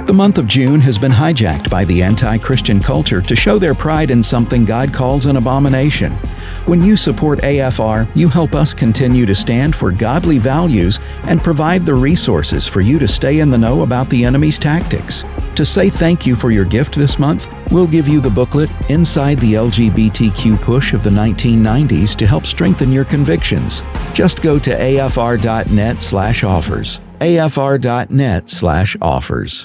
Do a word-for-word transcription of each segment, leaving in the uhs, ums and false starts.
The month of June has been hijacked by the anti-Christian culture to show their pride in something God calls an abomination. When you support A F R, you help us continue to stand for godly values and provide the resources for you to stay in the know about the enemy's tactics. To say thank you for your gift this month, we'll give you the booklet Inside the L G B T Q Push of the nineteen nineties to help strengthen your convictions. Just go to afr.net slash offers. afr.net slash offers.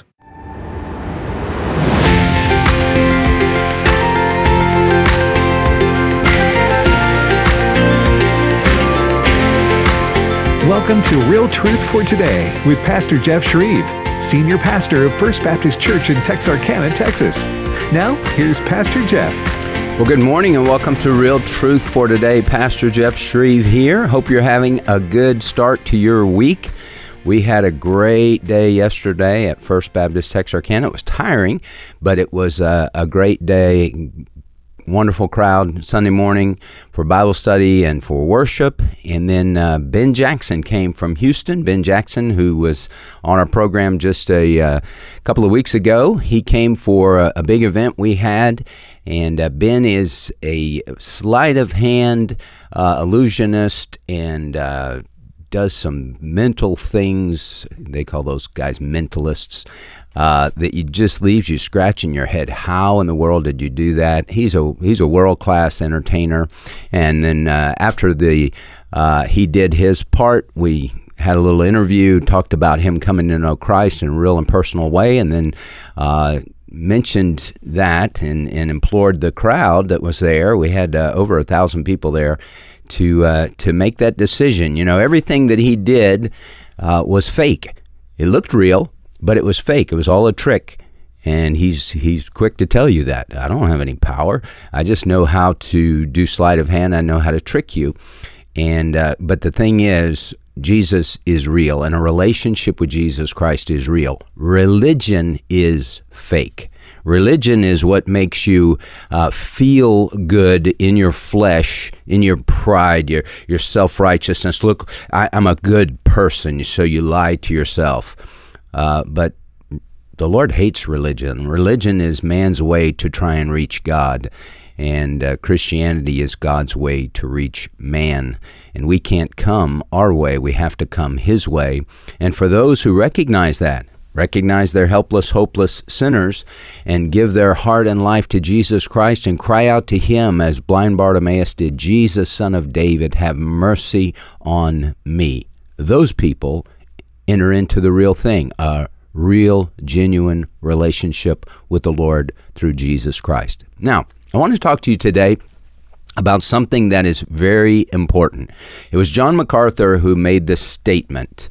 Welcome to Real Truth for Today with Pastor Jeff Shreve, Senior Pastor of First Baptist Church in Texarkana, Texas. Now, here's Pastor Jeff. Well, good morning and welcome to Real Truth for Today. Pastor Jeff Shreve here. Hope you're having a good start to your week. We had a great day yesterday at First Baptist Texarkana. It was tiring, but it was a, a great day. Wonderful crowd Sunday morning for Bible study and for worship. And then uh, Ben Jackson came from Houston. Ben Jackson, who was on our program just a uh, couple of weeks ago, he came for a, a big event we had. And uh, Ben is a sleight of hand uh, illusionist and uh, does some mental things. They call those guys mentalists. Uh, that you just leaves you scratching your head. How in the world did you do that? He's a he's a world class entertainer. And then uh, after the uh, he did his part, we had a little interview, talked about him coming to know Christ in a real and personal way, and then uh, mentioned that and, and implored the crowd that was there. We had uh, over a thousand people there to uh, to make that decision. You know, everything that he did uh, was fake. It looked real, but it was fake. It was all a trick. And he's he's quick to tell you that. I don't have any power. I just know how to do sleight of hand. I know how to trick you. And uh, but the thing is, Jesus is real, and a relationship with Jesus Christ is real. Religion is fake. Religion is what makes you uh, feel good in your flesh, in your pride, your your self-righteousness. Look, I, I'm a good person, so you lie to yourself. Uh, but the Lord hates religion. Religion is man's way to try and reach God, and uh, Christianity is God's way to reach man. And we can't come our way. We have to come His way. And for those who recognize that, recognize they're helpless, hopeless sinners, and give their heart and life to Jesus Christ and cry out to Him as blind Bartimaeus did, Jesus, Son of David, have mercy on me. Those people enter into the real thing, a real, genuine relationship with the Lord through Jesus Christ. Now, I want to talk to you today about something that is very important. It was John MacArthur who made this statement.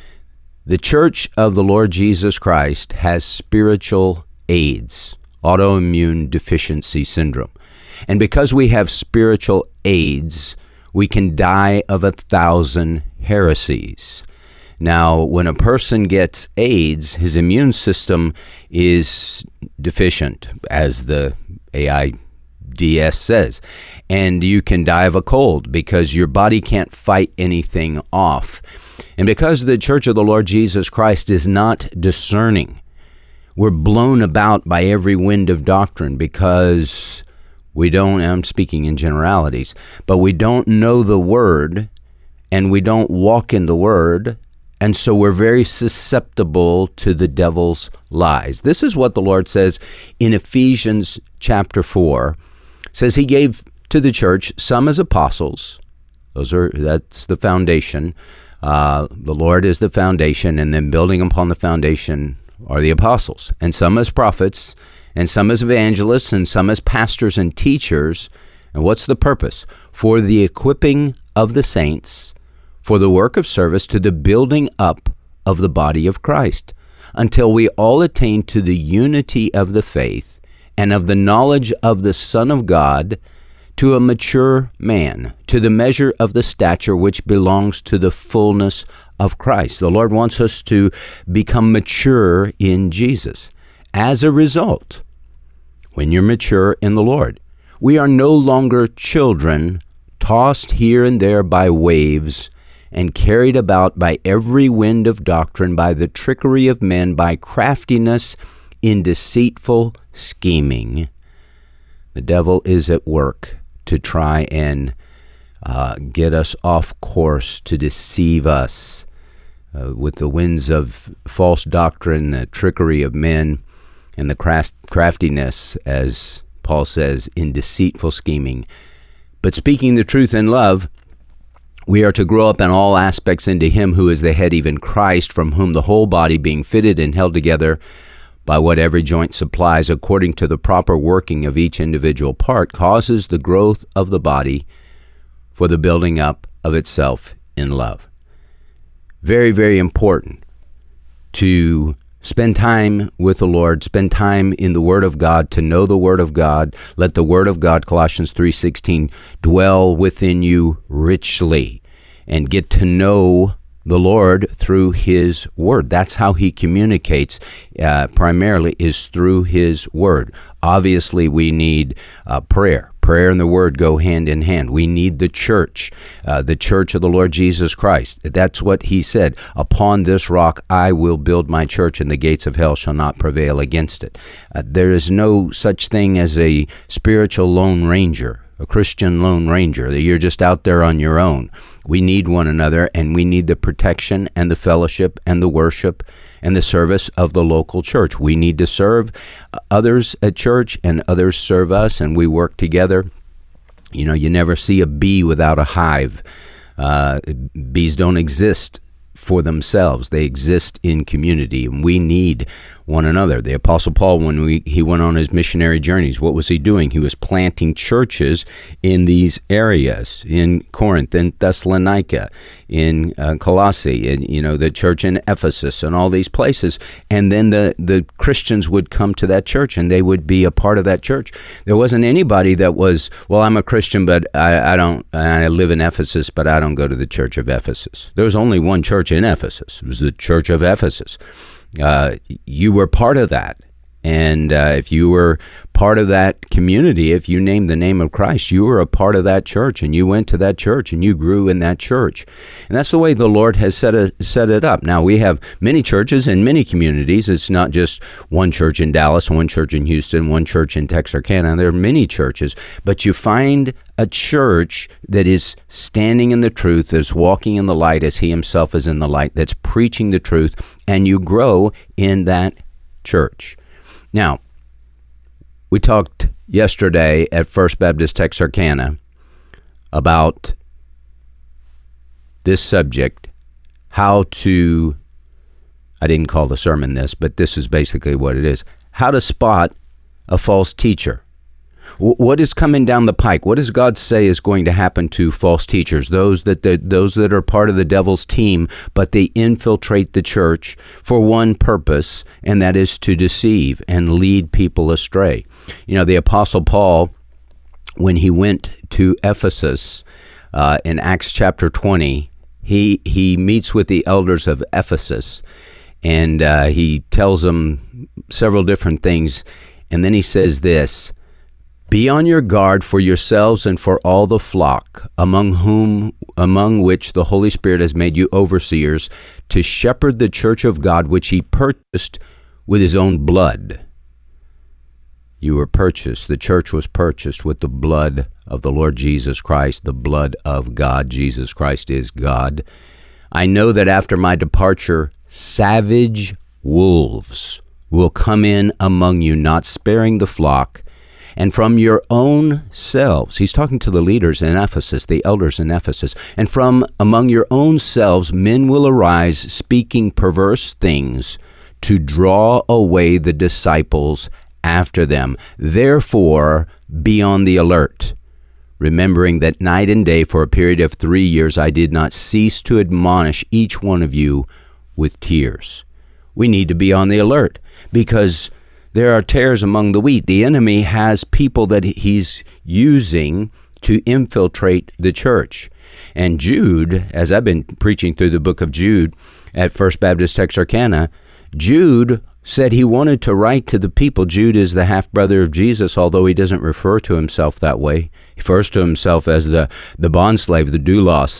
The Church of the Lord Jesus Christ has spiritual AIDS, autoimmune deficiency syndrome. And because we have spiritual AIDS, we can die of a thousand heresies. Now, when a person gets AIDS, his immune system is deficient, as the A I D S says, and you can die of a cold because your body can't fight anything off. And because the Church of the Lord Jesus Christ is not discerning, we're blown about by every wind of doctrine because we don't, I'm speaking in generalities, but we don't know the Word and we don't walk in the Word. And so we're very susceptible to the devil's lies. This is what the Lord says in Ephesians chapter four. It says He gave to the church some as apostles. Those are that's the foundation. Uh, the Lord is the foundation, and then building upon the foundation are the apostles. And some as prophets, and some as evangelists, and some as pastors and teachers. And what's the purpose? For the equipping of the saints, for the work of service, to the building up of the body of Christ, until we all attain to the unity of the faith and of the knowledge of the Son of God, to a mature man, to the measure of the stature which belongs to the fullness of Christ. The Lord wants us to become mature in Jesus. As a result, when you're mature in the Lord, we are no longer children tossed here and there by waves and carried about by every wind of doctrine, by the trickery of men, by craftiness in deceitful scheming. The devil is at work to try and uh, get us off course, to deceive us uh, with the winds of false doctrine, the trickery of men, and the craft- craftiness, as Paul says, in deceitful scheming. But speaking the truth in love, we are to grow up in all aspects into him who is the head, even Christ, from whom the whole body, being fitted and held together by what every joint supplies, according to the proper working of each individual part, causes the growth of the body for the building up of itself in love. Very, very important to spend time with the Lord, spend time in the Word of God, to know the Word of God. Let the Word of God, Colossians three sixteen, dwell within you richly, and get to know the Lord through His Word. That's how He communicates, uh, primarily, is through His Word. Obviously, we need uh, prayer. Prayer and the Word go hand in hand. We need the church, uh, the church of the Lord Jesus Christ. That's what He said. Upon this rock I will build my church, and the gates of hell shall not prevail against it. Uh, there is no such thing as a spiritual lone ranger, a Christian lone ranger, that you're just out there on your own. We need one another, and we need the protection and the fellowship and the worship and the service of the local church. We need to serve others at church, and others serve us, and we work together. You know, you never see a bee without a hive. Uh, bees don't exist for themselves. They exist in community, and we need one another. The Apostle Paul, when we, he went on his missionary journeys, what was he doing? He was planting churches in these areas, in Corinth, in Thessalonica, in uh, Colossae, and you know, the church in Ephesus, and all these places. And then the, the Christians would come to that church, and they would be a part of that church. There wasn't anybody that was, well, I'm a Christian, but I, I don't, I live in Ephesus, but I don't go to the church of Ephesus. There was only one church in Ephesus. It was the church of Ephesus. Uh, you were part of that. And uh, if you were part of that community, if you named the name of Christ, you were a part of that church, and you went to that church, and you grew in that church. And that's the way the Lord has set it, set it up. Now, we have many churches in many communities. It's not just one church in Dallas, one church in Houston, one church in Texarkana. There are many churches, but you find a church that is standing in the truth, that's walking in the light as He Himself is in the light, that's preaching the truth, and you grow in that church. Now, we talked yesterday at First Baptist Texarkana about this subject, how to, I didn't call the sermon this, but this is basically what it is, how to spot a false teacher. What is coming down the pike? What does God say is going to happen to false teachers, those that the, those that are part of the devil's team, but they infiltrate the church for one purpose, and that is to deceive and lead people astray? You know, the Apostle Paul, when he went to Ephesus uh, in Acts chapter twenty, he he meets with the elders of Ephesus, and uh, he tells them several different things, and then he says this: "Be on your guard for yourselves and for all the flock, among whom, among which the Holy Spirit has made you overseers, to shepherd the church of God, which He purchased with His own blood." You were purchased. The church was purchased with the blood of the Lord Jesus Christ, the blood of God. Jesus Christ is God. "I know that after my departure, savage wolves will come in among you, not sparing the flock. And from your own selves," he's talking to the leaders in Ephesus, the elders in Ephesus, "and from among your own selves men will arise, speaking perverse things, to draw away the disciples after them. Therefore, be on the alert, remembering that night and day for a period of three years I did not cease to admonish each one of you with tears." We need to be on the alert, because there are tares among the wheat. The enemy has people that he's using to infiltrate the church. And Jude, as I've been preaching through the book of Jude at First Baptist Texarkana, Jude said he wanted to write to the people. Jude is the half-brother of Jesus, although he doesn't refer to himself that way. He refers to himself as the, the bondslave, the doulos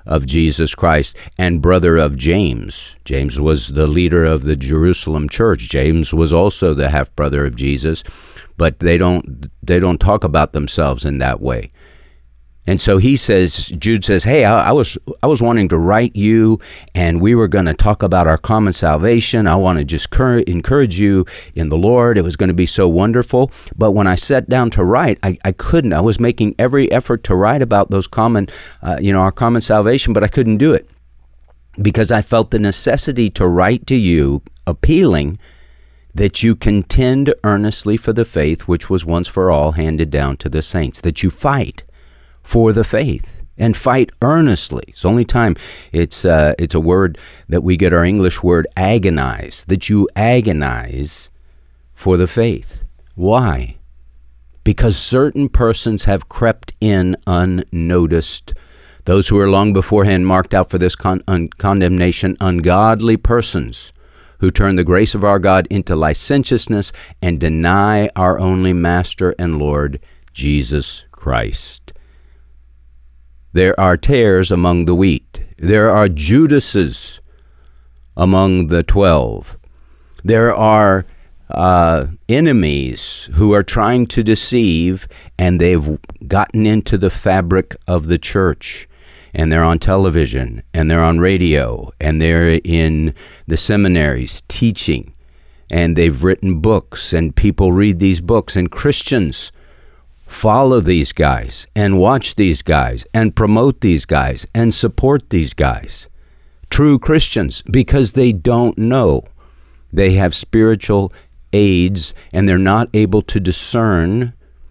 of Jesus Christ and brother of James. James was the leader of the Jerusalem church. James was also the half-brother of Jesus, but they don't they don't talk about themselves in that way. And so he says, Jude says, hey, I, I was I was wanting to write you, and we were going to talk about our common salvation. I want to just cur- encourage you in the Lord. It was going to be so wonderful. But when I sat down to write, I, I couldn't. I was making every effort to write about those common, uh, you know, our common salvation, but I couldn't do it because I felt the necessity to write to you, appealing that you contend earnestly for the faith which was once for all handed down to the saints, that you fight for the faith and fight earnestly. It's the only time it's uh, it's a word that we get our English word agonize, that you agonize for the faith. Why? Because certain persons have crept in unnoticed. Those who are long beforehand marked out for this con- un- condemnation, ungodly persons who turn the grace of our God into licentiousness and deny our only Master and Lord, Jesus Christ. There are tares among the wheat. There are Judases among the twelve. There are uh, enemies who are trying to deceive, and they've gotten into the fabric of the church. And they're on television, and they're on radio, and they're in the seminaries teaching. And they've written books, and people read these books, and Christians follow these guys and watch these guys and promote these guys and support these guys. True Christians, because they don't know. They have spiritual aids and they're not able to discern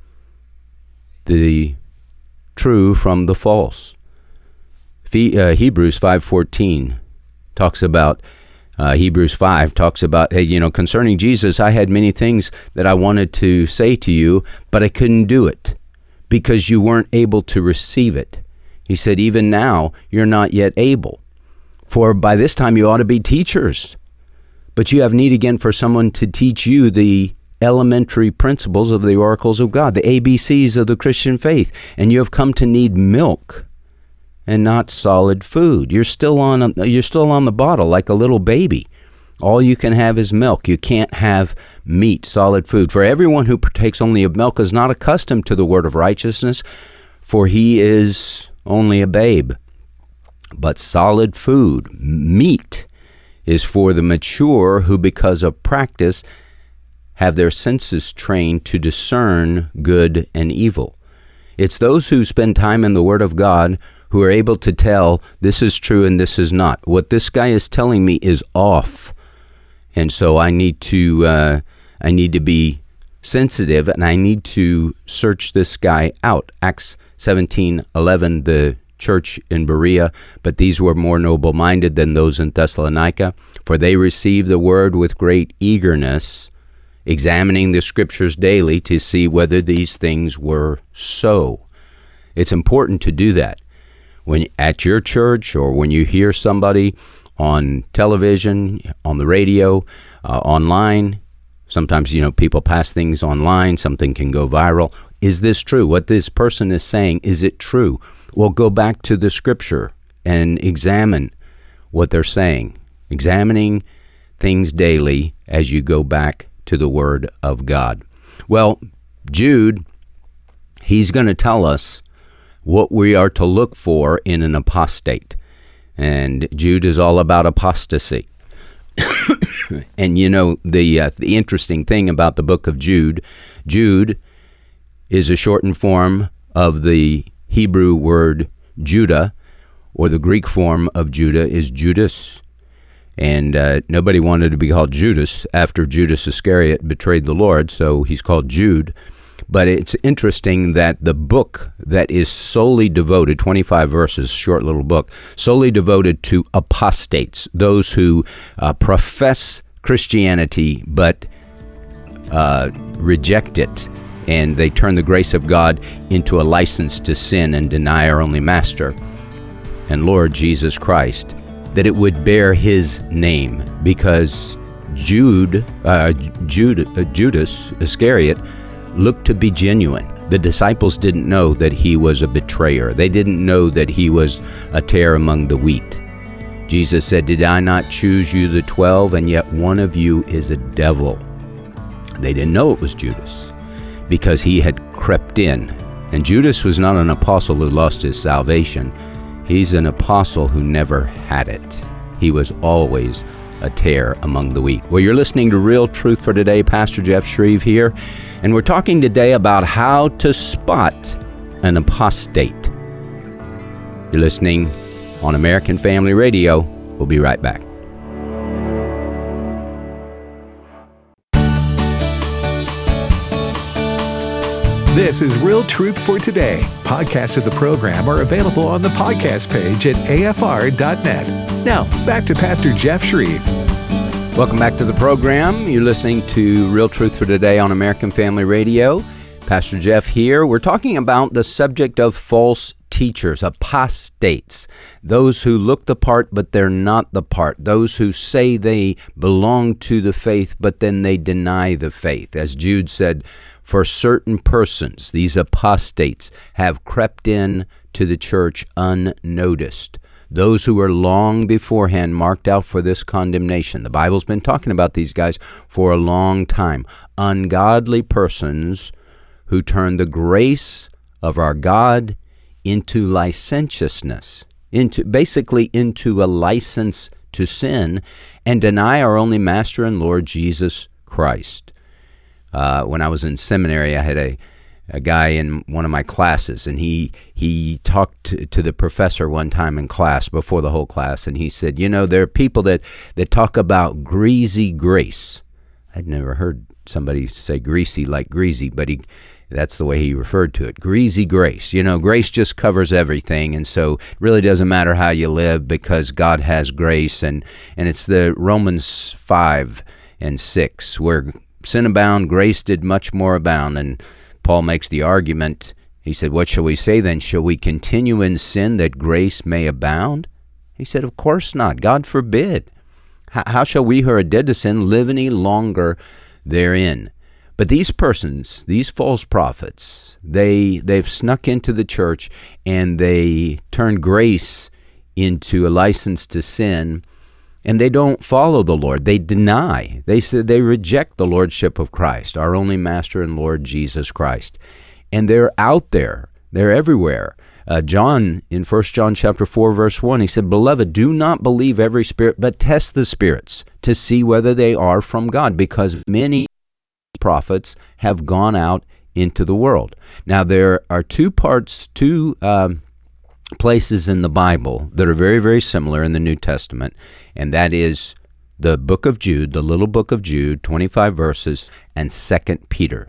the true from the false. Hebrews five fourteen talks about Uh, Hebrews five talks about, hey, you know, concerning Jesus, I had many things that I wanted to say to you, but I couldn't do it because you weren't able to receive it. He said, even now, you're not yet able. For by this time, you ought to be teachers. But you have need again for someone to teach you the elementary principles of the oracles of God, the A B Cs of the Christian faith. And you have come to need milk and not solid food. You're still on you're still on the bottle like a little baby. All you can have is milk. You can't have meat, solid food. For everyone who partakes only of milk is not accustomed to the word of righteousness, for he is only a babe. But solid food, meat, is for the mature who, because of practice, have their senses trained to discern good and evil. It's those who spend time in the Word of God who are able to tell this is true and this is not. What this guy is telling me is off, and so I need to uh, I need to be sensitive and I need to search this guy out. Acts seventeen eleven, the church in Berea, but these were more noble-minded than those in Thessalonica, for they received the word with great eagerness, examining the scriptures daily to see whether these things were so. It's important to do that. When at your church or when you hear somebody on television, on the radio, uh, online, sometimes, you know, people pass things online, something can go viral. Is this true? What this person is saying, is it true? Well, go back to the scripture and examine what they're saying. Examining things daily as you go back to the Word of God. Well, Jude, he's going to tell us what we are to look for in an apostate. And Jude is all about apostasy. And you know, the uh, the interesting thing about the book of Jude, Jude is a shortened form of the Hebrew word Judah, or the Greek form of Judah is Judas. And uh, nobody wanted to be called Judas after Judas Iscariot betrayed the Lord, so he's called Jude. But it's interesting that the book that is solely devoted, twenty-five verses, short little book, solely devoted to apostates, those who uh, profess Christianity but uh, reject it, and they turn the grace of God into a license to sin and deny our only Master and Lord Jesus Christ, that it would bear his name, because Jude, uh, Jude, uh, Judas Iscariot looked to be genuine. The disciples didn't know that he was a betrayer. They didn't know that he was a tare among the wheat. Jesus said, "Did I not choose you, the twelve, and yet one of you is a devil?" They didn't know it was Judas because he had crept in. And Judas was not an apostle who lost his salvation. He's an apostle who never had it. He was always a tare among the wheat. Well, you're listening to Real Truth for Today. Pastor Jeff Shreve here. And we're talking today about how to spot an apostate. You're listening on American Family Radio. We'll be right back. This is Real Truth for Today. Podcasts of the program are available on the podcast page at A F R dot net. Now, back to Pastor Jeff Shreve. Welcome back to the program. You're listening to Real Truth for Today on American Family Radio. Pastor Jeff here. We're talking about the subject of false teachers, apostates, those who look the part but they're not the part, those who say they belong to the faith but then they deny the faith. As Jude said, for certain persons, these apostates have crept in to the church unnoticed. Those who were long beforehand marked out for this condemnation. The Bible's been talking about these guys for a long time. Ungodly persons who turn the grace of our God into licentiousness, into basically into a license to sin, and deny our only Master and Lord Jesus Christ. Uh, when I was in seminary, I had a a guy in one of my classes, and he he talked to, to the professor one time in class, before the whole class, and he said, you know, there are people that, that talk about greasy grace. I'd never heard somebody say greasy like greasy, but he that's the way he referred to it, greasy grace. You know, grace just covers everything, and so it really doesn't matter how you live because God has grace, and, and it's the Romans five and six, where sin abound, grace did much more abound, and Paul makes the argument. He said, what shall we say then? Shall we continue in sin that grace may abound? He said, of course not. God forbid. How, how shall we who are dead to sin live any longer therein? But these persons, these false prophets, they, they've snuck into the church and they turn grace into a license to sin, and they don't follow the Lord. They deny. They said they reject the Lordship of Christ, our only Master and Lord Jesus Christ. And they're out there. They're everywhere. Uh, John, in First John chapter four, verse one, he said, Beloved, do not believe every spirit, but test the spirits to see whether they are from God, because many prophets have gone out into the world. Now, there are two parts, two um, places in the Bible that are very, very similar in the New Testament, and that is the book of Jude, the little book of Jude, twenty-five verses, and Second Peter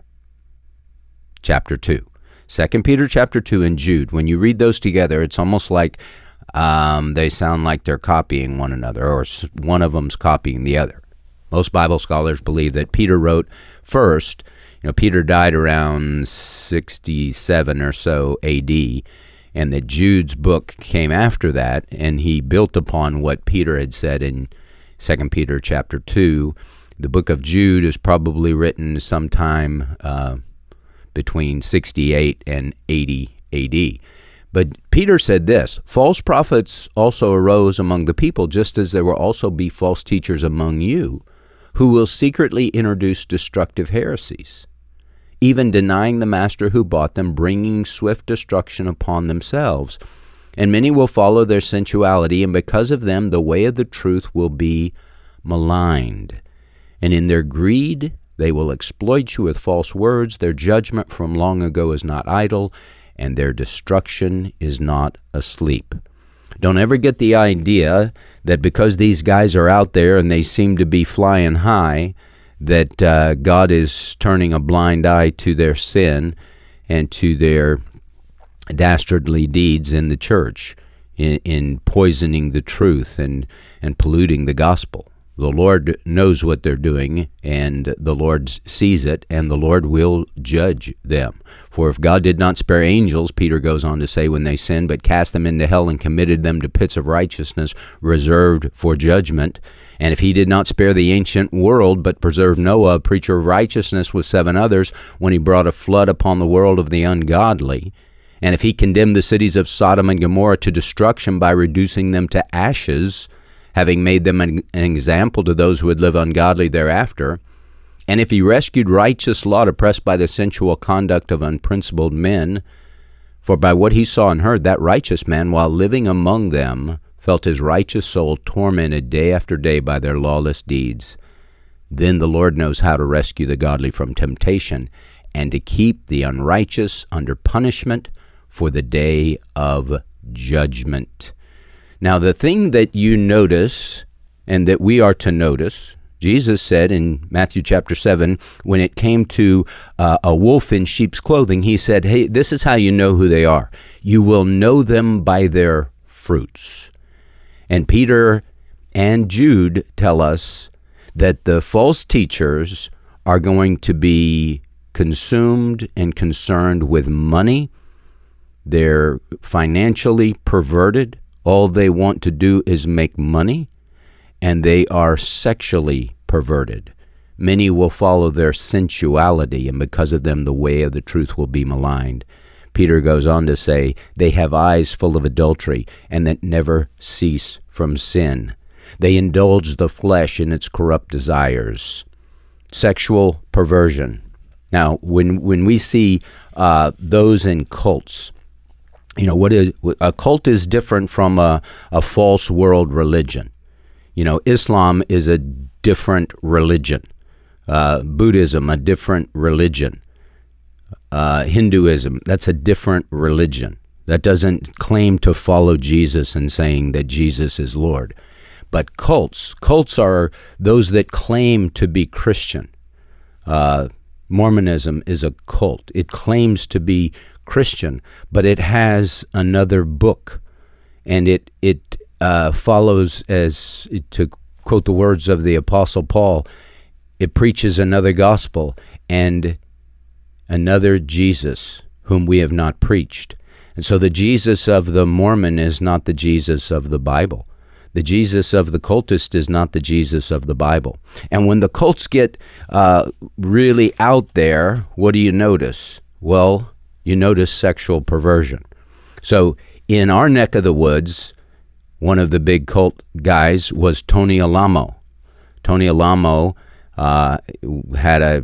chapter two. Second Peter chapter two and Jude, when you read those together, it's almost like um, they sound like they're copying one another, or one of them's copying the other. Most Bible scholars believe that Peter wrote first. You know, Peter died around sixty-seven or so A D, and that Jude's book came after that, and he built upon what Peter had said in Second Peter chapter two. The book of Jude is probably written sometime uh, between sixty-eight and eighty A D. But Peter said this, false prophets also arose among the people, just as there will also be false teachers among you, who will secretly introduce destructive heresies, even denying the master who bought them, bringing swift destruction upon themselves. And many will follow their sensuality, and because of them the way of the truth will be maligned. And in their greed they will exploit you with false words. Their judgment from long ago is not idle, and their destruction is not asleep. Don't ever get the idea that because these guys are out there and they seem to be flying high, that uh, God is turning a blind eye to their sin and to their dastardly deeds in the church, in, in poisoning the truth and, and polluting the gospel. The Lord knows what they're doing, and the Lord sees it, and the Lord will judge them. For if God did not spare angels, Peter goes on to say, when they sinned, but cast them into hell and committed them to pits of righteousness reserved for judgment, and if he did not spare the ancient world, but preserved Noah, a preacher of righteousness, with seven others, when he brought a flood upon the world of the ungodly, and if he condemned the cities of Sodom and Gomorrah to destruction by reducing them to ashes, having made them an, an example to those who would live ungodly thereafter, and if he rescued righteous Lot oppressed by the sensual conduct of unprincipled men, for by what he saw and heard, that righteous man, while living among them, felt his righteous soul tormented day after day by their lawless deeds, then the Lord knows how to rescue the godly from temptation and to keep the unrighteous under punishment for the day of judgment. Now, the thing that you notice and that we are to notice, Jesus said in Matthew chapter seven, when it came to uh, a wolf in sheep's clothing, he said, hey, this is how you know who they are. You will know them by their fruits. And Peter and Jude tell us that the false teachers are going to be consumed and concerned with money. They're financially perverted. All they want to do is make money, and they are sexually perverted. Many will follow their sensuality, and because of them, the way of the truth will be maligned. Peter goes on to say, they have eyes full of adultery, and that never cease from sin. They indulge the flesh in its corrupt desires. Sexual perversion. Now, when when we see uh, those in cults, you know, what is a cult is different from a, a false world religion. You know, Islam is a different religion. Uh, Buddhism, a different religion. Uh, Hinduism, that's a different religion. That doesn't claim to follow Jesus and saying that Jesus is Lord. But cults, cults are those that claim to be Christian. Uh, Mormonism is a cult. It claims to be Christian, but it has another book, and it it uh, follows, as to quote the words of the Apostle Paul, it preaches another gospel and another Jesus whom we have not preached. And so the Jesus of the Mormon is not the Jesus of the Bible. The Jesus of the cultist is not the Jesus of the Bible. And when the cults get uh, really out there, what do you notice? Well, you notice sexual perversion. So in our neck of the woods, one of the big cult guys was Tony Alamo. Tony Alamo uh, had a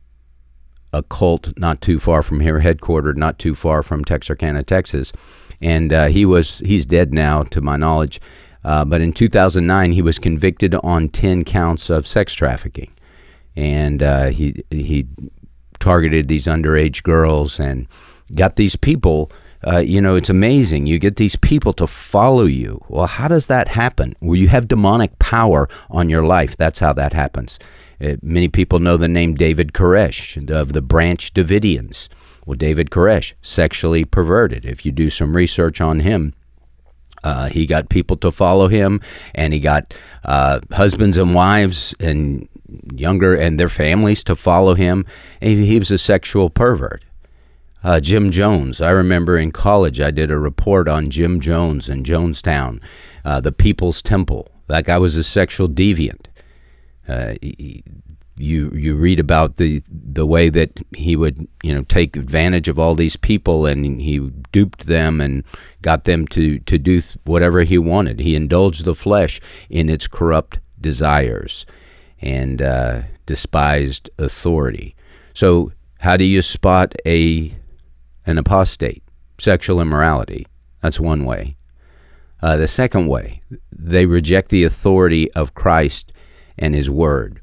a cult not too far from here, headquartered not too far from Texarkana, Texas, and uh, he was he's dead now, to my knowledge. Uh, but in two thousand nine, he was convicted on ten counts of sex trafficking, and uh, he he targeted these underage girls and got these people. Uh, you know, it's amazing. You get these people to follow you. Well, how does that happen? Well, you have demonic power on your life. That's how that happens. Uh, many people know the name David Koresh of the Branch Davidians. Well, David Koresh, sexually perverted. If you do some research on him, Uh, he got people to follow him, and he got uh, husbands and wives and younger and their families to follow him. And he was a sexual pervert. Uh, Jim Jones, I remember in college I did a report on Jim Jones in Jonestown, uh, the People's Temple. That guy was a sexual deviant. Uh, he, you you read about the the way that he would, you know, take advantage of all these people, and he duped them and got them to to do whatever he wanted. He indulged the flesh in its corrupt desires and uh, despised authority. So how do you spot a an apostate? Sexual immorality. That's one way. Uh, the second way, they reject the authority of Christ and his word.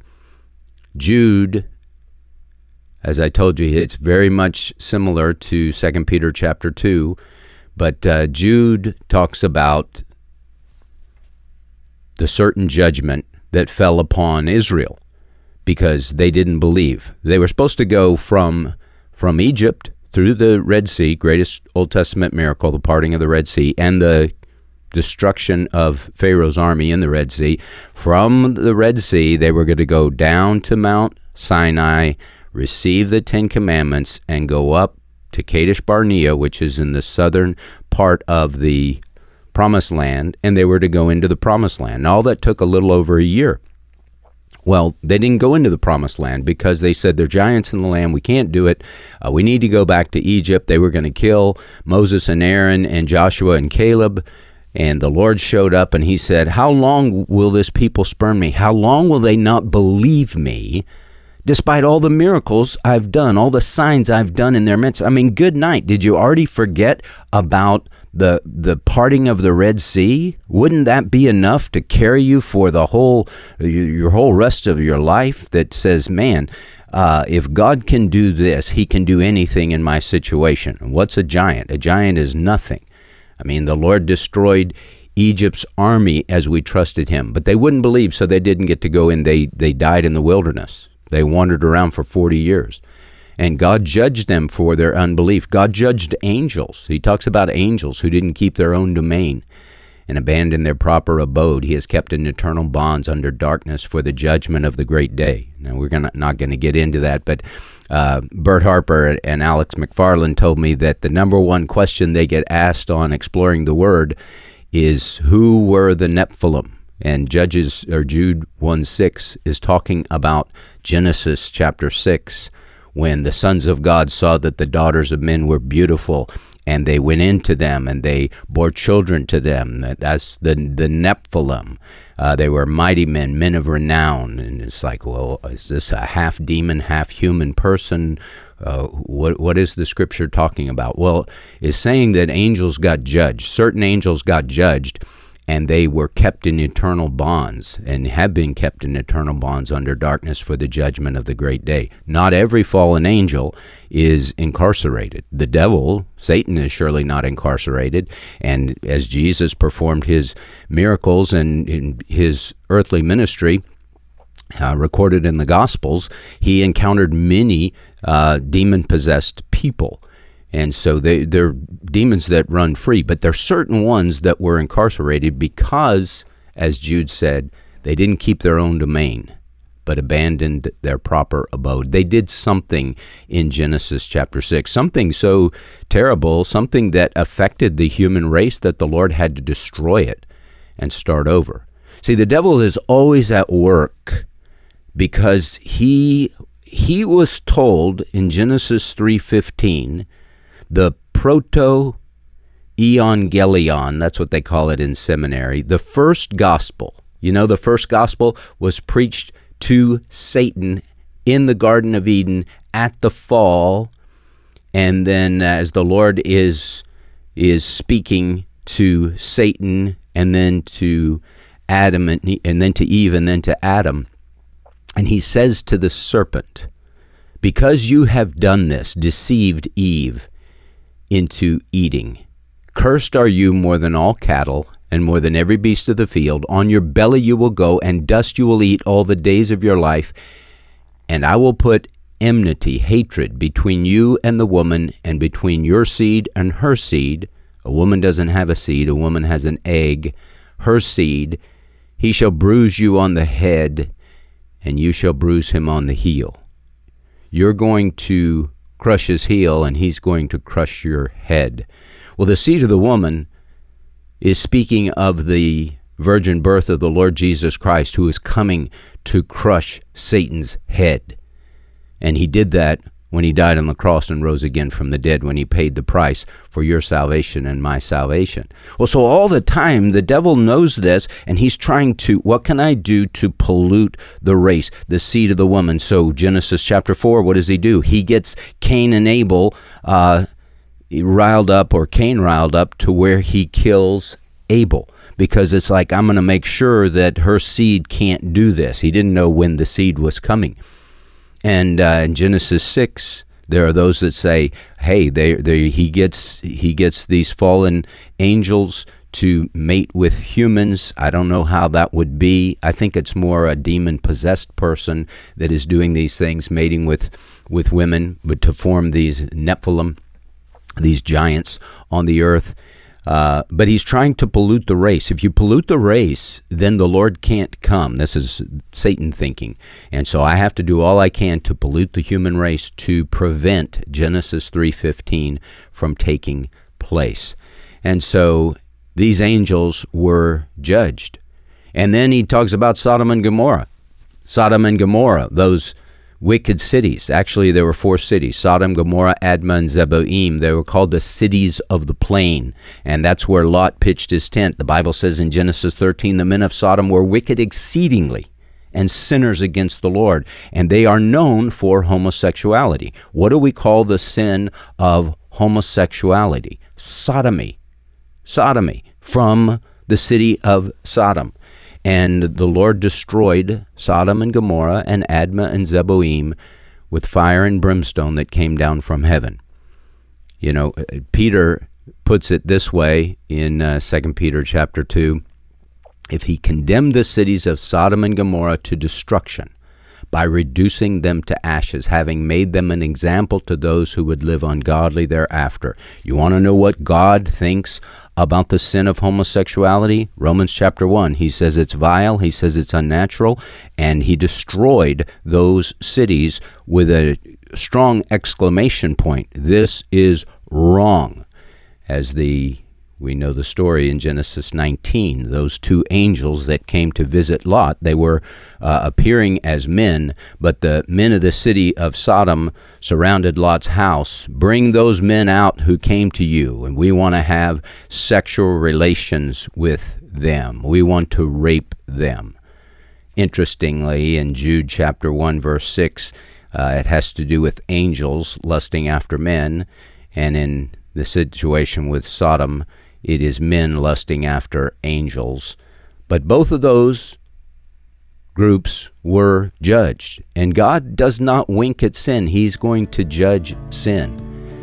Jude, as I told you, it's very much similar to Second Peter chapter two, but uh, Jude talks about the certain judgment that fell upon Israel because they didn't believe. They were supposed to go from from Egypt through the Red Sea, greatest Old Testament miracle, the parting of the Red Sea, and the destruction of Pharaoh's army in the Red Sea. From the Red Sea, they were going to go down to Mount Sinai, receive the Ten Commandments, and go up to Kadesh Barnea, which is in the southern part of the Promised Land, and they were to go into the Promised Land. And all that took a little over a year. Well, they didn't go into the Promised Land because they said there are giants in the land. We can't do it. Uh, we need to go back to Egypt. They were going to kill Moses and Aaron and Joshua and Caleb. And the Lord showed up and he said, how long will this people spurn me? How long will they not believe me despite all the miracles I've done, all the signs I've done in their midst? I mean, good night. Did you already forget about the the parting of the Red Sea? Wouldn't that be enough to carry you for the whole, your whole rest of your life? That says, man, uh, if God can do this, he can do anything in my situation. What's a giant? A giant is nothing. I mean, the Lord destroyed Egypt's army as we trusted him, but they wouldn't believe, so they didn't get to go in. They they died in the wilderness. They wandered around for forty years. And God judged them for their unbelief. God judged angels. He talks about angels who didn't keep their own domain and abandoned their proper abode. He has kept in eternal bonds under darkness for the judgment of the great day. Now, we're gonna, not going to get into that, but uh, Bert Harper and Alex McFarland told me that the number one question they get asked on Exploring the Word is, who were the Nephilim? And Judges, or Jude one six, is talking about Genesis chapter six, when the sons of God saw that the daughters of men were beautiful, and they went into them, and they bore children to them. That's the the Nephilim. Uh, they were mighty men, men of renown. And it's like, well, is this a half demon, half human person? Uh, what what is the scripture talking about? Well, it's saying that angels got judged. Certain angels got judged, and they were kept in eternal bonds and have been kept in eternal bonds under darkness for the judgment of the great day. Not every fallen angel is incarcerated. The devil, Satan, is surely not incarcerated. And as Jesus performed his miracles and in his earthly ministry, Uh, recorded in the Gospels, he encountered many uh, demon-possessed people. And so they, they're demons that run free, but there are certain ones that were incarcerated because, as Jude said, they didn't keep their own domain, but abandoned their proper abode. They did something in Genesis chapter six, something so terrible, something that affected the human race that the Lord had to destroy it and start over. See, the devil is always at work because he he was told in Genesis three fifteen, the proto-evangelion, that's what they call it in seminary, the first gospel. You know, the first gospel was preached to Satan in the Garden of Eden at the fall, and then as the Lord is is speaking to Satan, and then to Adam, and, and then to Eve, and then to Adam, and he says to the serpent, because you have done this, deceived Eve into eating, cursed are you more than all cattle and more than every beast of the field. On your belly you will go, and dust you will eat all the days of your life. And I will put enmity, hatred, between you and the woman, and between your seed and her seed. A woman doesn't have a seed, a woman has an egg. Her seed, he shall bruise you on the head, and you shall bruise him on the heel. You're going to crush his heel, and he's going to crush your head. Well, the seed of the woman is speaking of the virgin birth of the Lord Jesus Christ, who is coming to crush Satan's head. And he did that when he died on the cross and rose again from the dead, when he paid the price for your salvation and my salvation. Well, so all the time, the devil knows this, and he's trying to, what can I do to pollute the race, the seed of the woman? So Genesis chapter four, what does he do? He gets Cain and Abel uh, riled up, or Cain riled up, to where he kills Abel, because it's like, I'm going to make sure that her seed can't do this. He didn't know when the seed was coming. And uh, in Genesis six, there are those that say, hey, they, they, he gets he gets these fallen angels to mate with humans. I don't know how that would be. I think it's more a demon-possessed person that is doing these things, mating with, with women, but to form these Nephilim, these giants on the earth. Uh, but he's trying to pollute the race. If you pollute the race, then the Lord can't come. This is Satan thinking. And so I have to do all I can to pollute the human race to prevent Genesis three fifteen from taking place. And so these angels were judged. And then he talks about Sodom and Gomorrah. Sodom and Gomorrah, those wicked cities. Actually, there were four cities: Sodom, Gomorrah, Admah, and Zeboim. They were called the cities of the plain, and that's where Lot pitched his tent. The Bible says in Genesis thirteen, the men of Sodom were wicked exceedingly and sinners against the Lord, and they are known for homosexuality. What do we call the sin of homosexuality? Sodomy. Sodomy, from the city of Sodom. And the Lord destroyed Sodom and Gomorrah and Admah and Zeboim with fire and brimstone that came down from heaven. You know, Peter puts it this way in uh, Second Peter chapter two. If he condemned the cities of Sodom and Gomorrah to destruction by reducing them to ashes, having made them an example to those who would live ungodly thereafter. You want to know what God thinks about the sin of homosexuality? Romans chapter one, he says it's vile, he says it's unnatural, and he destroyed those cities with a strong exclamation point. This is wrong. As the we know the story in Genesis nineteen, those two angels that came to visit Lot, they were uh, appearing as men, but the men of the city of Sodom surrounded Lot's house. Bring those men out who came to you, and we want to have sexual relations with them. We want to rape them. Interestingly, in Jude chapter one, verse six, uh, it has to do with angels lusting after men, and in the situation with Sodom, it is men lusting after angels. But both of those groups were judged. And God does not wink at sin. He's going to judge sin.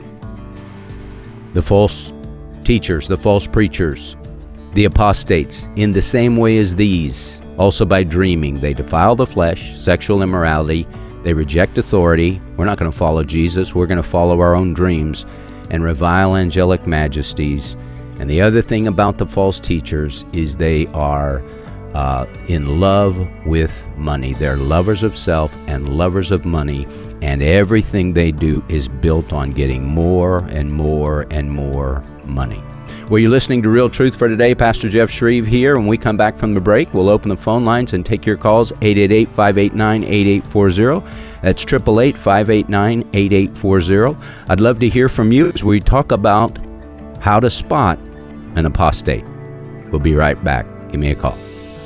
The false teachers, the false preachers, the apostates, in the same way as these, also by dreaming, they defile the flesh, sexual immorality, they reject authority. We're not going to follow Jesus. We're going to follow our own dreams and revile angelic majesties. And the other thing about the false teachers is they are uh, in love with money. They're lovers of self and lovers of money, and everything they do is built on getting more and more and more money. Well, you're listening to Real Truth for Today. Pastor Jeff Shreve here. When we come back from the break, we'll open the phone lines and take your calls, eight eight eight, five eight nine, eight eight four zero. That's eight eight eight, five eight nine, eight eight four zero. I'd love to hear from you as we talk about how to spot an apostate. We'll be right back. Give me a call.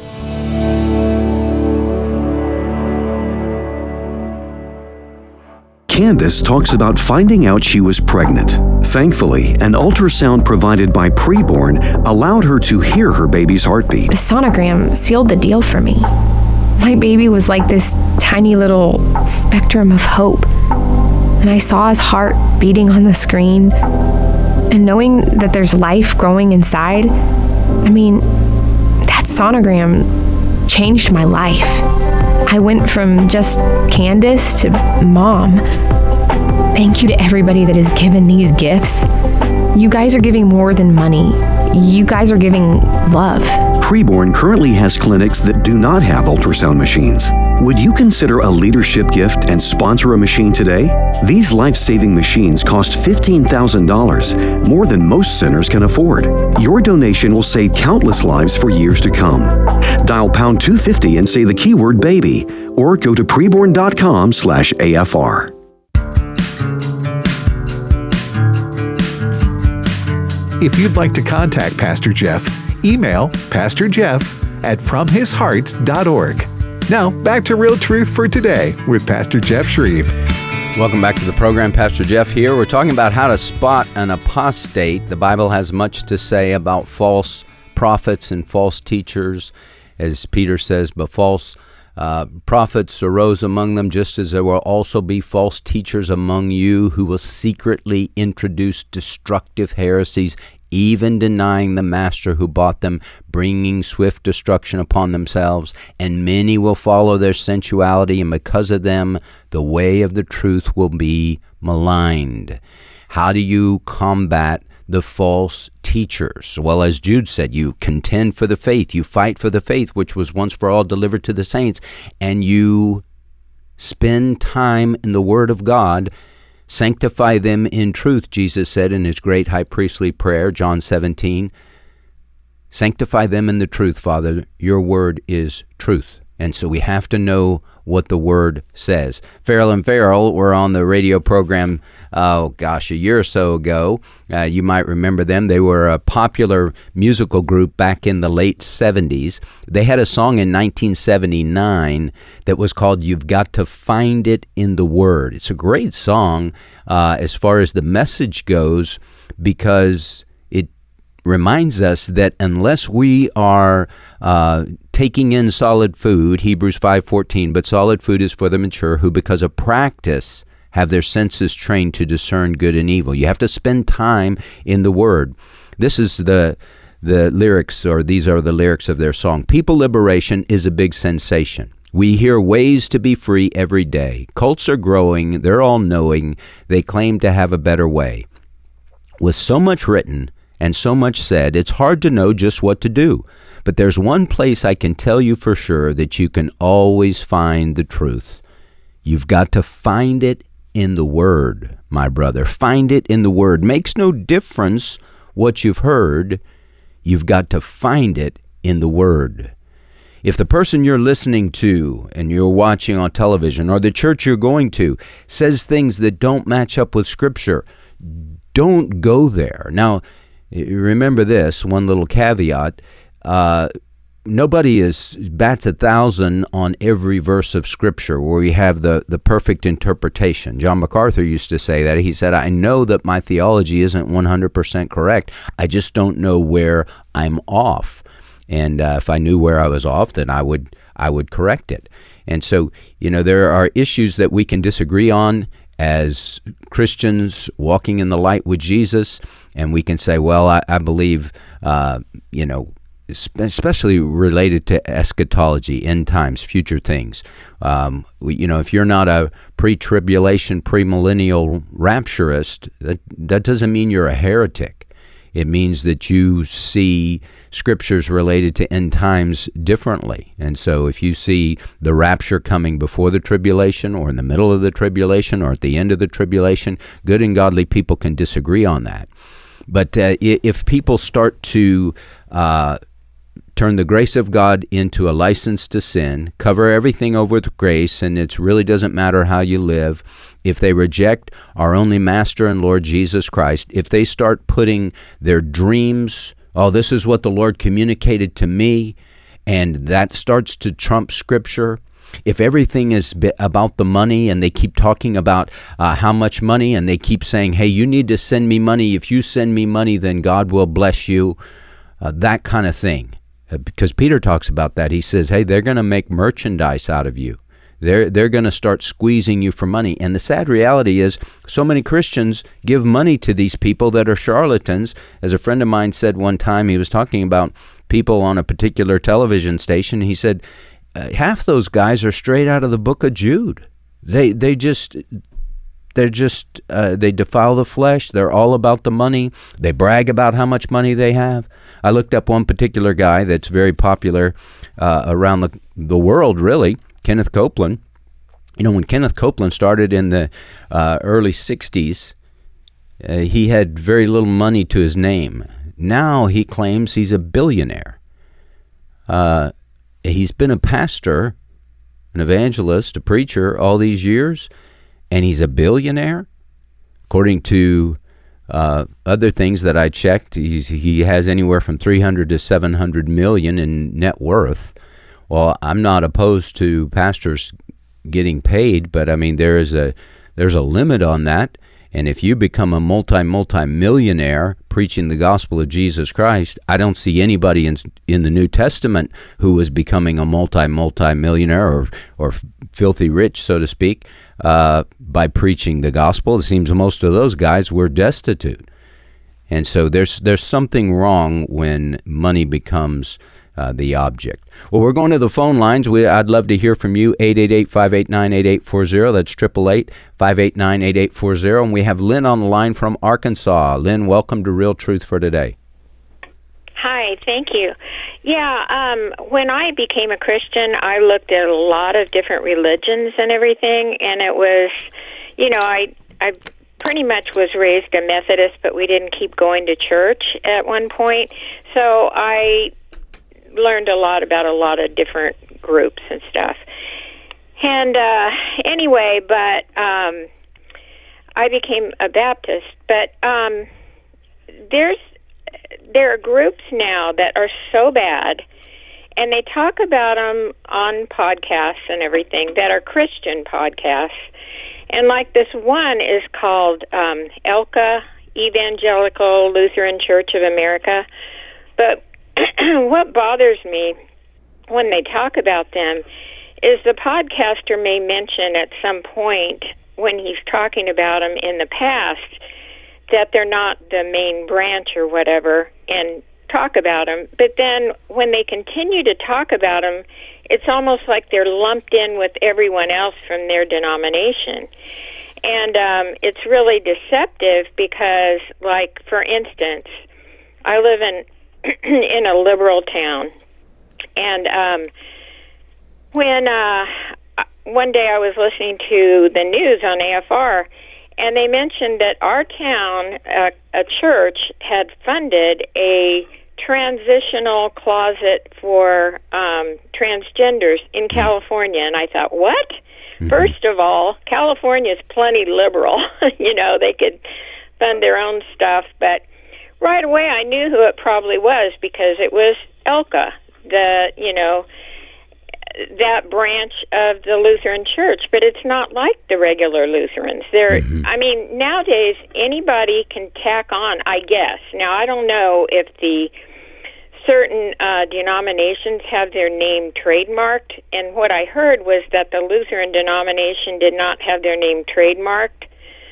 Candace talks about finding out she was pregnant. Thankfully, an ultrasound provided by Preborn allowed her to hear her baby's heartbeat. The sonogram sealed the deal for me. My baby was like this tiny little spectrum of hope. And I saw his heart beating on the screen. And knowing that there's life growing inside, I mean, that sonogram changed my life. I went from just Candace to mom. Thank you to everybody that has given these gifts. You guys are giving more than money. You guys are giving love. Preborn currently has clinics that do not have ultrasound machines. Would you consider a leadership gift and sponsor a machine today? These life-saving machines cost fifteen thousand dollars, more than most centers can afford. Your donation will save countless lives for years to come. Dial pound two fifty and say the keyword baby, or go to preborn.com slash AFR. If you'd like to contact Pastor Jeff, email pastor jeff at from his heart dot org. Now, back to Real Truth for Today with Pastor Jeff Shreve. Welcome back to the program. Pastor Jeff here. We're talking about how to spot an apostate. The Bible has much to say about false prophets and false teachers. As Peter says, but false uh, prophets arose among them, just as there will also be false teachers among you who will secretly introduce destructive heresies, even denying the master who bought them, bringing swift destruction upon themselves. And many will follow their sensuality, and because of them, the way of the truth will be maligned. How do you combat the false teachers. Well, as Jude said, you contend for the faith, you fight for the faith which was once for all delivered to the saints, and you spend time in the Word of God. Sanctify them in truth, Jesus said in his great high priestly prayer, John seventeen. Sanctify them in the truth, Father. Your word is truth. And so we have to know what the Word says. Farrell and Farrell were on the radio program, oh gosh, a year or so ago. Uh, you might remember them. They were a popular musical group back in the late seventies. They had a song in nineteen seventy-nine that was called You've Got to Find It in the Word. It's a great song uh, as far as the message goes, because it reminds us that unless we are uh, taking in solid food, Hebrews five fourteen, but solid food is for the mature who because of practice have their senses trained to discern good and evil. You have to spend time in the Word. This is the the lyrics, or these are the lyrics of their song. People liberation is a big sensation. We hear ways to be free every day. Cults are growing, they're all knowing, they claim to have a better way. With so much written and so much said, it's hard to know just what to do. But there's one place I can tell you for sure that you can always find the truth. You've got to find it in the Word, my brother. Find it in the Word. Makes no difference what you've heard. You've got to find it in the Word. If the person you're listening to and you're watching on television, or the church you're going to, says things that don't match up with Scripture, don't go there. Now, remember this, one little caveat. Uh, nobody is bats a thousand on every verse of Scripture where we have the, the perfect interpretation. John MacArthur used to say that. He said, I know that my theology isn't one hundred percent correct. I just don't know where I'm off. And uh, if I knew where I was off, then I would I would correct it. And so, you know, there are issues that we can disagree on as Christians walking in the light with Jesus, and we can say, well, I, I believe, uh, you know, especially related to eschatology, end times, future things. Um, we, you know, if you're not a pre-tribulation, premillennial rapturist, that, that doesn't mean you're a heretic. It means that you see scriptures related to end times differently. And so if you see the rapture coming before the tribulation, or in the middle of the tribulation, or at the end of the tribulation, good and godly people can disagree on that. But uh, if people start to uh, turn the grace of God into a license to sin, cover everything over with grace, and it really doesn't matter how you live, if they reject our only Master and Lord Jesus Christ, if they start putting their dreams, oh, this is what the Lord communicated to me, and that starts to trump Scripture, if everything is about the money and they keep talking about uh, how much money, and they keep saying, hey, you need to send me money. If you send me money, then God will bless you, uh, that kind of thing. Uh, because Peter talks about that. He says, hey, they're going to make merchandise out of you. They're, they're going to start squeezing you for money. And the sad reality is so many Christians give money to these people that are charlatans. As a friend of mine said one time, he was talking about people on a particular television station. He said, uh, half those guys are straight out of the book of Jude. They they just, they're just, uh, they defile the flesh. They're all about the money. They brag about how much money they have. I looked up one particular guy that's very popular uh, around the, the world, really. Kenneth Copeland. You know, when Kenneth Copeland started in the uh, early sixties, uh, he had very little money to his name. Now he claims he's a billionaire. Uh, he's been a pastor, an evangelist, a preacher all these years, and he's a billionaire. According to uh, other things that I checked, he's, he has anywhere from three hundred to seven hundred million in net worth. Well, I'm not opposed to pastors getting paid, but I mean, there is a there's a limit on that. And if you become a multi, multi-millionaire preaching the gospel of Jesus Christ, I don't see anybody in in the New Testament who was becoming a multi, multi-millionaire or, or filthy rich, so to speak, uh, by preaching the gospel. It seems most of those guys were destitute. And so there's there's something wrong when money becomes uh, the object. Well, we're going to the phone lines. We, I'd love to hear from you, eight eight eight, five eight nine, eight eight four zero. That's eight eight eight, five eight nine, eight eight four zero. And we have Lynn on the line from Arkansas. Lynn, welcome to Real Truth for Today. Hi, thank you. Yeah, um, when I became a Christian, I looked at a lot of different religions and everything, and it was, you know, I I pretty much was raised a Methodist, but we didn't keep going to church at one point. So I learned a lot about a lot of different groups and stuff. And uh, anyway, but um, I became a Baptist. But um, there's there are groups now that are so bad, and they talk about them on podcasts and everything that are Christian podcasts. And like this one is called um, ELCA, Evangelical Lutheran Church of America. But what bothers me when they talk about them is the podcaster may mention at some point when he's talking about them in the past that they're not the main branch or whatever and talk about them. But then when they continue to talk about them, it's almost like they're lumped in with everyone else from their denomination. And um, it's really deceptive because, like, for instance, I live in in a liberal town. And um, when uh, one day I was listening to the news on A F R, and they mentioned that our town, uh, a church, had funded a transitional closet for um, transgenders in California. And I thought, what? Mm-hmm. First of all, California's plenty liberal. You know, they could fund their own stuff. But right away I knew who it probably was because it was ELCA, the, you know, that branch of the Lutheran Church. But it's not like the regular Lutherans. They're, mm-hmm. I mean, nowadays anybody can tack on, I guess. Now, I don't know if the certain uh, denominations have their name trademarked, and what I heard was that the Lutheran denomination did not have their name trademarked,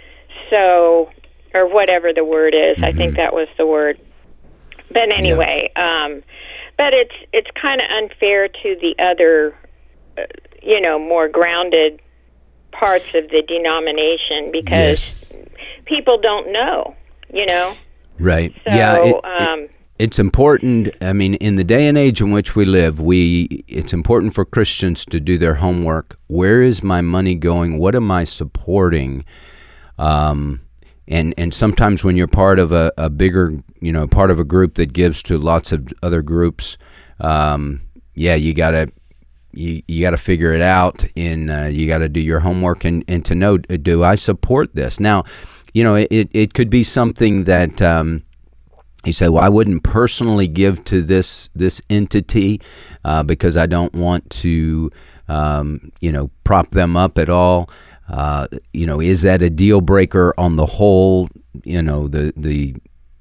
so, or whatever the word is. Mm-hmm. I think that was the word. But anyway, yeah. um, but it's it's kind of unfair to the other, uh, you know, more grounded parts of the denomination because yes. people don't know, you know. Right. So, yeah. It, um, it, it's important. I mean, in the day and age in which we live, we it's important for Christians to do their homework. Where is my money going? What am I supporting? Um, and and sometimes when you're part of a, a bigger, you know, part of a group that gives to lots of other groups, um, yeah, you gotta you you gotta figure it out, and uh, you gotta do your homework and, and to know, do I support this? Now, you know, it it could be something that. Um, He said, well, I wouldn't personally give to this this entity uh, because I don't want to, um, you know, prop them up at all. Uh, you know, is that a deal breaker on the whole, you know, the the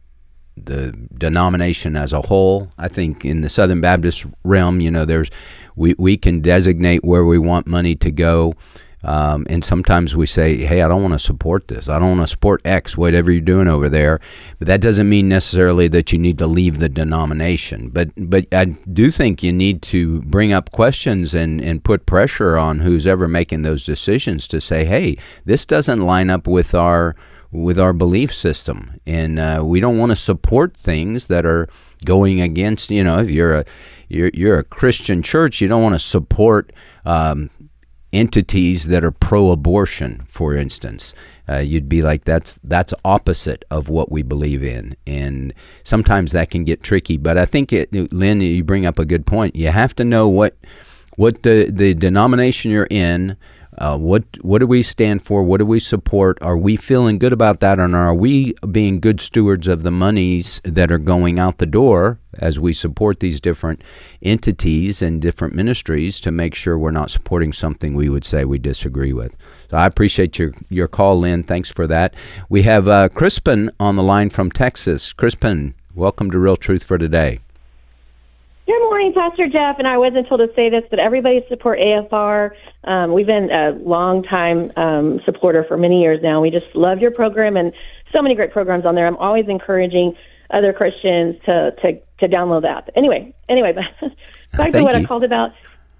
the denomination as a whole? I think in the Southern Baptist realm, you know, there's we, we can designate where we want money to go. Um, and sometimes we say, hey, I don't want to support this. I don't want to support X, whatever you're doing over there. But that doesn't mean necessarily that you need to leave the denomination. But but I do think you need to bring up questions and, and put pressure on who's ever making those decisions to say, hey, this doesn't line up with our with our belief system. And uh, we don't want to support things that are going against, you know, if you're a, you're, you're a Christian church, you don't want to support um entities that are pro-abortion, for instance. Uh, you'd be like, that's that's opposite of what we believe in. And sometimes that can get tricky. But I think, it, Lynn, you bring up a good point. You have to know what what the, the denomination you're in, uh, what what do we stand for, what do we support, are we feeling good about that, and are we being good stewards of the monies that are going out the door as we support these different entities and different ministries to make sure we're not supporting something we would say we disagree with. So I appreciate your, your call, Lynn. Thanks for that. We have uh, Crispin on the line from Texas. Crispin, welcome to Real Truth for Today. Good morning, Pastor Jeff. And I wasn't told to say this, but everybody support A F R. Um, we've been a long-time um, supporter for many years now. We just love your program and so many great programs on there. I'm always encouraging other Christians to, to, to download the app. Anyway, anyway, back to what you. I called about.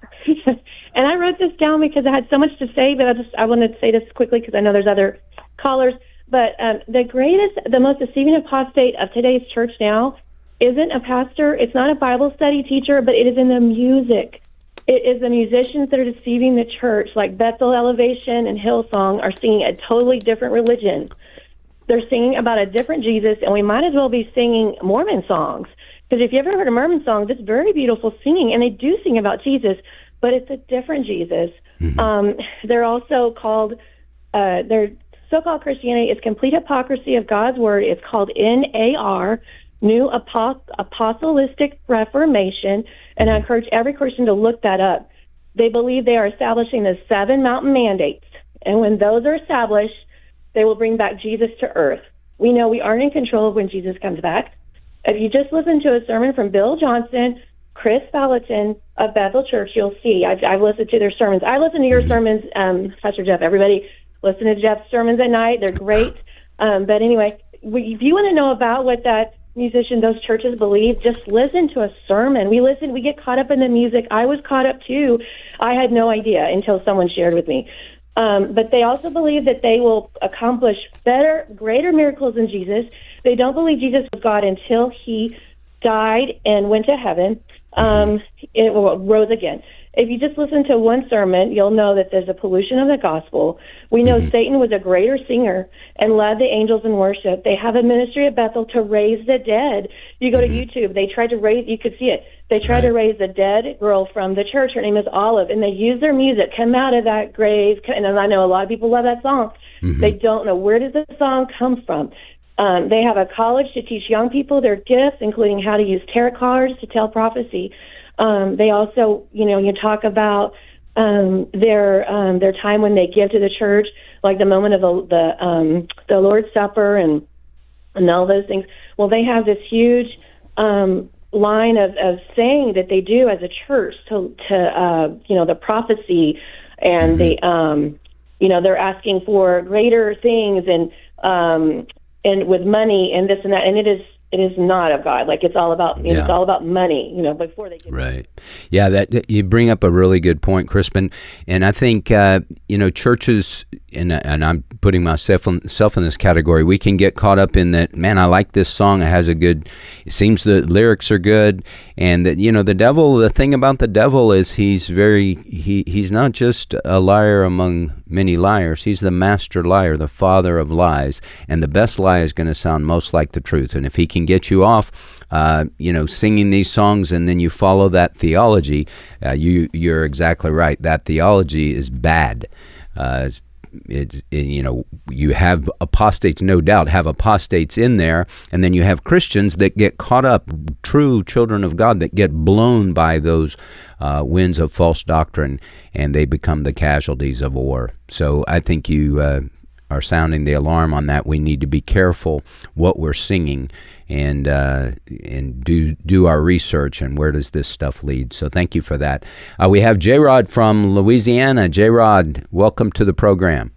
And I wrote this down because I had so much to say, but I just I wanted to say this quickly because I know there's other callers. But um, the greatest, the most deceiving apostate of today's church now isn't a pastor. It's not a Bible study teacher, but it is in the music. It is the musicians that are deceiving the church, like Bethel Elevation and Hillsong are singing a totally different religion. They're singing about a different Jesus, and we might as well be singing Mormon songs. Because if you ever heard a Mormon song, it's very beautiful singing, and they do sing about Jesus, but it's a different Jesus. Mm-hmm. Um, they're also called, uh, their so-called Christianity is complete hypocrisy of God's word. It's called N A R, New Apost- Apostolic Reformation, and I encourage every Christian to look that up. They believe they are establishing the seven mountain mandates, and when those are established, they will bring back Jesus to earth. We know we aren't in control of when Jesus comes back. If you just listen to a sermon from Bill Johnson, Chris Valentin of Bethel Church, you'll see. I've, I've listened to their sermons. I listen to your sermons, um, Pastor Jeff. Everybody listen to Jeff's sermons at night. They're great. Um, but anyway, if you want to know about what that musician, those churches believe, just listen to a sermon. We listen, we get caught up in the music. I was caught up too. I had no idea until someone shared with me. Um, but they also believe that they will accomplish better, greater miracles than Jesus. They don't believe Jesus was God until he died and went to heaven. Um, it rose again. If you just listen to one sermon, you'll know that there's a pollution of the gospel. We know mm-hmm. Satan was a greater singer and led the angels in worship. They have a ministry at Bethel to raise the dead. You go mm-hmm. to YouTube, they tried to raise, you could see it. They tried right. to raise the dead girl from the church. Her name is Olive, and they use their music, come out of that grave. And I know a lot of people love that song. Mm-hmm. They don't know, where does the song come from? Um, they have a college to teach young people their gifts, including how to use tarot cards to tell prophecy. Um, they also, you know, you talk about um, their um, their time when they give to the church, like the moment of the the, um, the Lord's Supper and and all those things. Well, they have this huge um, line of, of saying that they do as a church to to uh, you know, the prophecy and mm-hmm. the um, you know, they're asking for greater things and um, and with money and this and that, and it is. It is not of God. Like it's all about, you know, yeah. it's all about money, you know, before they get right. Yeah, that, that you bring up a really good point, Crispin. And I think, uh, you know, churches, and, and I'm putting myself in, self in this category, we can get caught up in that, man, I like this song. It has a good, it seems the lyrics are good. And that, you know, the devil, the thing about the devil is he's very, he he's not just a liar among many liars. He's the master liar, the father of lies. And the best lie is going to sound most like the truth. And if he can get you off, uh, you know, singing these songs, and then you follow that theology, uh, you you're exactly right. That theology is bad. Uh, it, it, you know, you have apostates, no doubt, have apostates in there, and then you have Christians that get caught up, true children of God that get blown by those uh, winds of false doctrine, and they become the casualties of war. So I think you uh, are sounding the alarm on that. We need to be careful what we're singing, and uh, and do do our research and where does this stuff lead. So thank you for that. Uh, we have J-Rod from Louisiana. J-Rod, welcome to the program.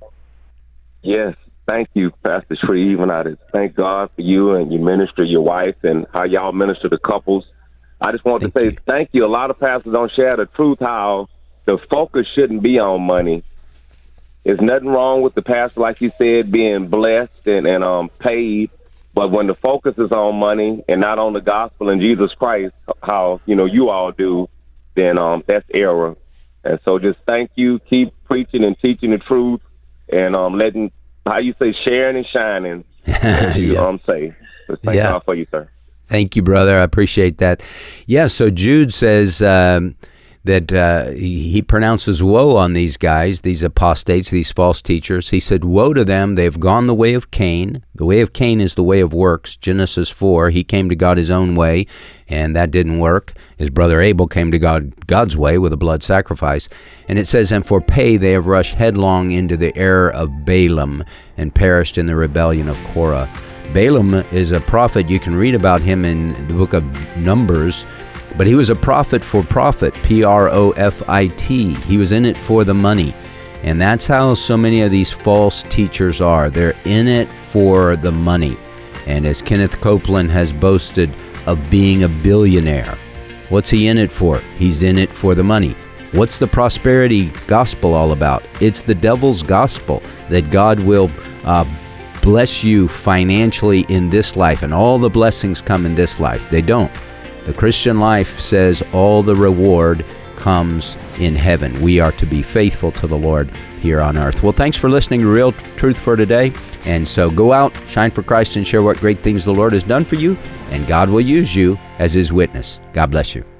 Yes, thank you, Pastor Shreve, and I just thank God for you and your ministry, your wife, and how y'all minister to couples. I just want thank to say you. thank you. A lot of pastors don't share the truth how the focus shouldn't be on money. There's nothing wrong with the pastor, like you said, being blessed and, and um paid. But when the focus is on money and not on the gospel and Jesus Christ, how, you know, you all do, then um, that's error. And so just thank you. Keep preaching and teaching the truth and um, letting, how you say, sharing and shining, as you yeah. um, say. So thank yeah. God for you, sir. Thank you, brother. I appreciate that. Yeah, so Jude says um, that uh, he, he pronounces woe on these guys, these apostates, these false teachers. He said, woe to them, they've gone the way of Cain. The way of Cain is the way of works. Genesis four, he came to God his own way, and that didn't work. His brother Abel came to God God's way with a blood sacrifice. And it says, and for pay they have rushed headlong into the error of Balaam and perished in the rebellion of Korah. Balaam is a prophet. You can read about him in the book of Numbers. But he was a prophet for profit, P R O F I T. He was in it for the money. And that's how so many of these false teachers are. They're in it for the money. And as Kenneth Copeland has boasted of being a billionaire, what's he in it for? He's in it for the money. What's the prosperity gospel all about? It's the devil's gospel that God will uh, bless you financially in this life, and all the blessings come in this life. They don't. The Christian life says all the reward comes in heaven. We are to be faithful to the Lord here on earth. Well, thanks for listening to Real Truth for today. And so go out, shine for Christ, and share what great things the Lord has done for you, and God will use you as His witness. God bless you.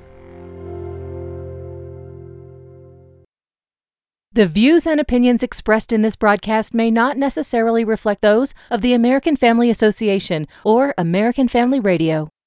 The views and opinions expressed in this broadcast may not necessarily reflect those of the American Family Association or American Family Radio.